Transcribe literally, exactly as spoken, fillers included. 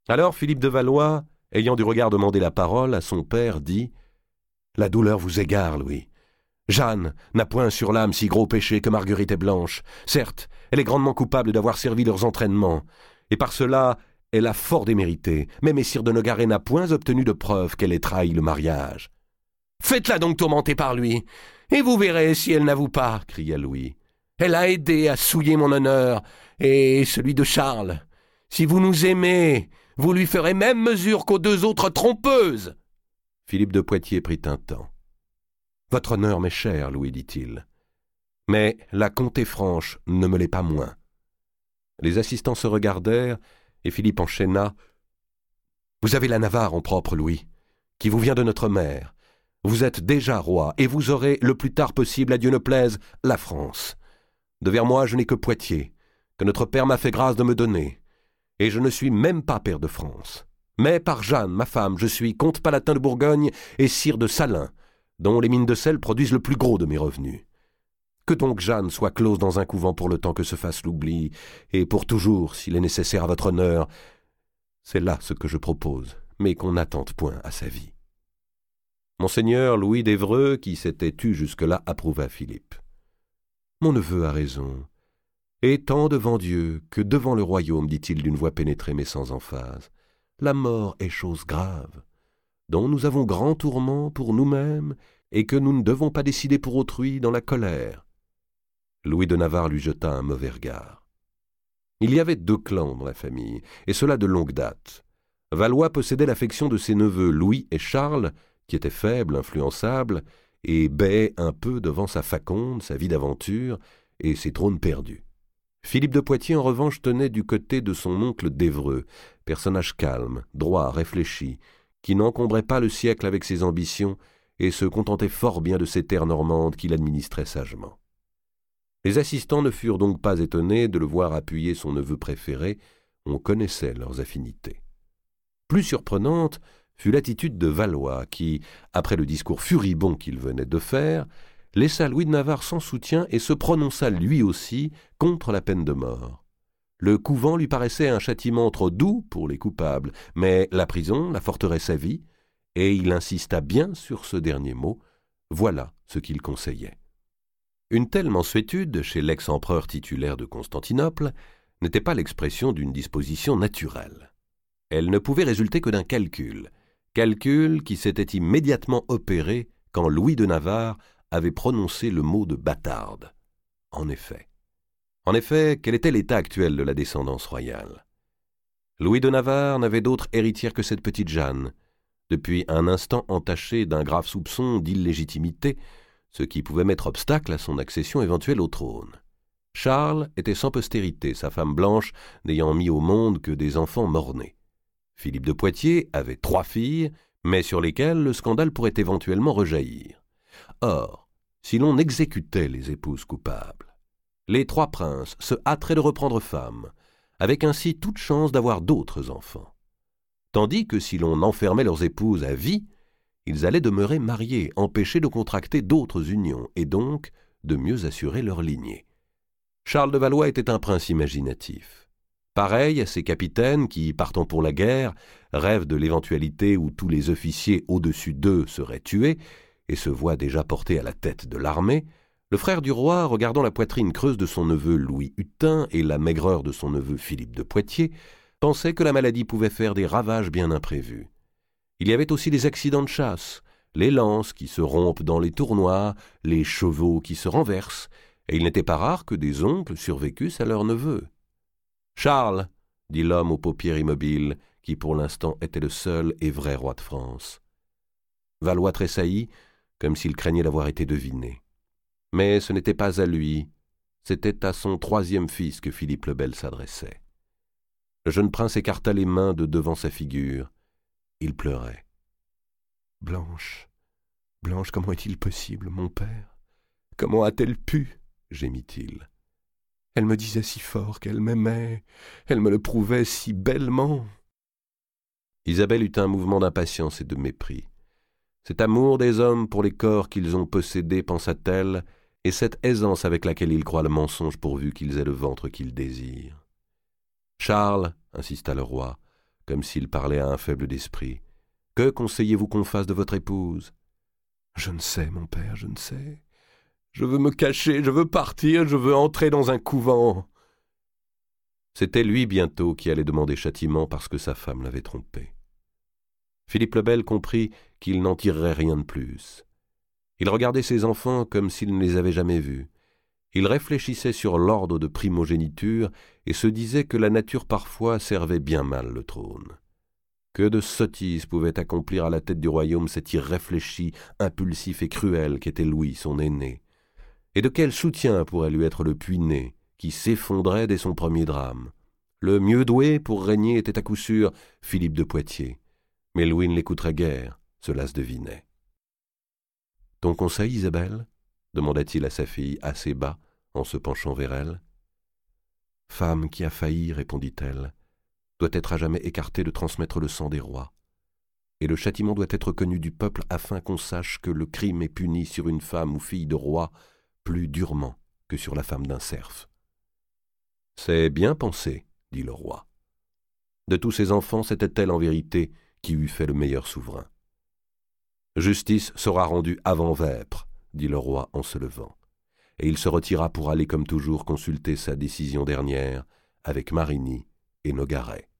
Alors Philippe de Valois, ayant du regard demandé la parole à son père, dit « La douleur vous égare, Louis. Jeanne n'a point sur l'âme si gros péché que Marguerite est blanche. Certes, elle est grandement coupable d'avoir servi leurs entraînements, et par cela, elle a fort démérité, mais messire de Nogaret n'a point obtenu de preuve qu'elle ait trahi le mariage. »« Faites-la donc tourmenter par lui, et vous verrez si elle n'avoue pas, » cria Louis. « Elle a aidé à souiller mon honneur et celui de Charles. Si vous nous aimez, vous lui ferez même mesure qu'aux deux autres trompeuses. » Philippe de Poitiers prit un temps. « Votre honneur m'est cher, Louis, dit-il. Mais la comté franche ne me l'est pas moins. » Les assistants se regardèrent, et Philippe enchaîna. « Vous avez la Navarre en propre, Louis, qui vous vient de notre mère. Vous êtes déjà roi, et vous aurez, le plus tard possible, à Dieu ne plaise, la France. Devers moi, je n'ai que Poitiers, que notre père m'a fait grâce de me donner, et je ne suis même pas pair de France. Mais par Jeanne, ma femme, je suis comte palatin de Bourgogne et sire de Salins, dont les mines de sel produisent le plus gros de mes revenus. Que donc Jeanne soit close dans un couvent pour le temps que se fasse l'oubli, et pour toujours, s'il est nécessaire à votre honneur. C'est là ce que je propose, mais qu'on n'attente point à sa vie. » Monseigneur Louis d'Évreux, qui s'était tu jusque-là, approuva Philippe. « Mon neveu a raison. Et tant devant Dieu que devant le royaume, dit-il d'une voix pénétrée mais sans emphase, la mort est chose grave, dont nous avons grand tourment pour nous-mêmes et que nous ne devons pas décider pour autrui dans la colère. » Louis de Navarre lui jeta un mauvais regard. Il y avait deux clans dans la famille, et cela de longue date. Valois possédait l'affection de ses neveux Louis et Charles, qui étaient faibles, influençables, et baies un peu devant sa faconde, sa vie d'aventure, et ses trônes perdus. Philippe de Poitiers, en revanche, tenait du côté de son oncle d'Évreux, personnage calme, droit, réfléchi, qui n'encombrait pas le siècle avec ses ambitions et se contentait fort bien de ses terres normandes qu'il administrait sagement. Les assistants ne furent donc pas étonnés de le voir appuyer son neveu préféré, on connaissait leurs affinités. Plus surprenante fut l'attitude de Valois qui, après le discours furibond qu'il venait de faire, laissa Louis de Navarre sans soutien et se prononça lui aussi contre la peine de mort. Le couvent lui paraissait un châtiment trop doux pour les coupables, mais la prison, la forteresse à vie, et il insista bien sur ce dernier mot, voilà ce qu'il conseillait. Une telle mansuétude, chez l'ex-empereur titulaire de Constantinople, n'était pas l'expression d'une disposition naturelle. Elle ne pouvait résulter que d'un calcul, calcul qui s'était immédiatement opéré quand Louis de Navarre avait prononcé le mot de bâtarde. En effet. En effet, quel était l'état actuel de la descendance royale? Louis de Navarre n'avait d'autre héritière que cette petite Jeanne, depuis un instant entachée d'un grave soupçon d'illégitimité, ce qui pouvait mettre obstacle à son accession éventuelle au trône. Charles était sans postérité, sa femme blanche n'ayant mis au monde que des enfants mort-nés. Philippe de Poitiers avait trois filles, mais sur lesquelles le scandale pourrait éventuellement rejaillir. Or, si l'on exécutait les épouses coupables, les trois princes se hâteraient de reprendre femme, avec ainsi toute chance d'avoir d'autres enfants. Tandis que si l'on enfermait leurs épouses à vie, ils allaient demeurer mariés, empêchés de contracter d'autres unions, et donc de mieux assurer leur lignée. Charles de Valois était un prince imaginatif. Pareil à ces capitaines qui, partant pour la guerre, rêvent de l'éventualité où tous les officiers au-dessus d'eux seraient tués, et se voient déjà portés à la tête de l'armée, le frère du roi, regardant la poitrine creuse de son neveu Louis Hutin et la maigreur de son neveu Philippe de Poitiers, pensait que la maladie pouvait faire des ravages bien imprévus. Il y avait aussi les accidents de chasse, les lances qui se rompent dans les tournois, les chevaux qui se renversent, et il n'était pas rare que des oncles survécussent à leurs neveux. « Charles, » dit l'homme aux paupières immobiles, qui pour l'instant était le seul et vrai roi de France. Valois tressaillit, comme s'il craignait d'avoir été deviné. Mais ce n'était pas à lui, c'était à son troisième fils que Philippe le Bel s'adressait. Le jeune prince écarta les mains de devant sa figure. Il pleurait. « Blanche, Blanche, comment est-il possible, mon père? Comment a-t-elle pu ?» gémit-il. « Elle me disait si fort qu'elle m'aimait, elle me le prouvait si bellement. » Isabelle eut un mouvement d'impatience et de mépris. Cet amour des hommes pour les corps qu'ils ont possédés, pensa-t-elle, et cette aisance avec laquelle ils croient le mensonge pourvu qu'ils aient le ventre qu'ils désirent. « Charles, insista le roi, comme s'il parlait à un faible d'esprit. « Que conseillez-vous qu'on fasse de votre épouse ?»« Je ne sais, mon père, je ne sais. Je veux me cacher, je veux partir, je veux entrer dans un couvent. » C'était lui bientôt qui allait demander châtiment parce que sa femme l'avait trompé. Philippe le Bel comprit qu'il n'en tirerait rien de plus. Il regardait ses enfants comme s'il ne les avait jamais vus. Il réfléchissait sur l'ordre de primogéniture et se disait que la nature parfois servait bien mal le trône. Que de sottises pouvait accomplir à la tête du royaume cet irréfléchi, impulsif et cruel qu'était Louis, son aîné. Et de quel soutien pourrait lui être le puits-né, qui s'effondrait dès son premier drame. Le mieux doué pour régner était à coup sûr Philippe de Poitiers. Mais Louis ne l'écouterait guère, cela se devinait. « Ton conseil, Isabelle ?» demanda-t-il à sa fille assez bas, en se penchant vers elle. « Femme qui a failli, répondit-elle, doit être à jamais écartée de transmettre le sang des rois. Et le châtiment doit être connu du peuple afin qu'on sache que le crime est puni sur une femme ou fille de roi plus durement que sur la femme d'un serf. »« C'est bien pensé, dit le roi. De tous ses enfants, c'était elle en vérité qui eût fait le meilleur souverain. Justice sera rendue avant vêpres, dit le roi en se levant, et il se retira pour aller comme toujours consulter sa décision dernière avec Marigny et Nogaret.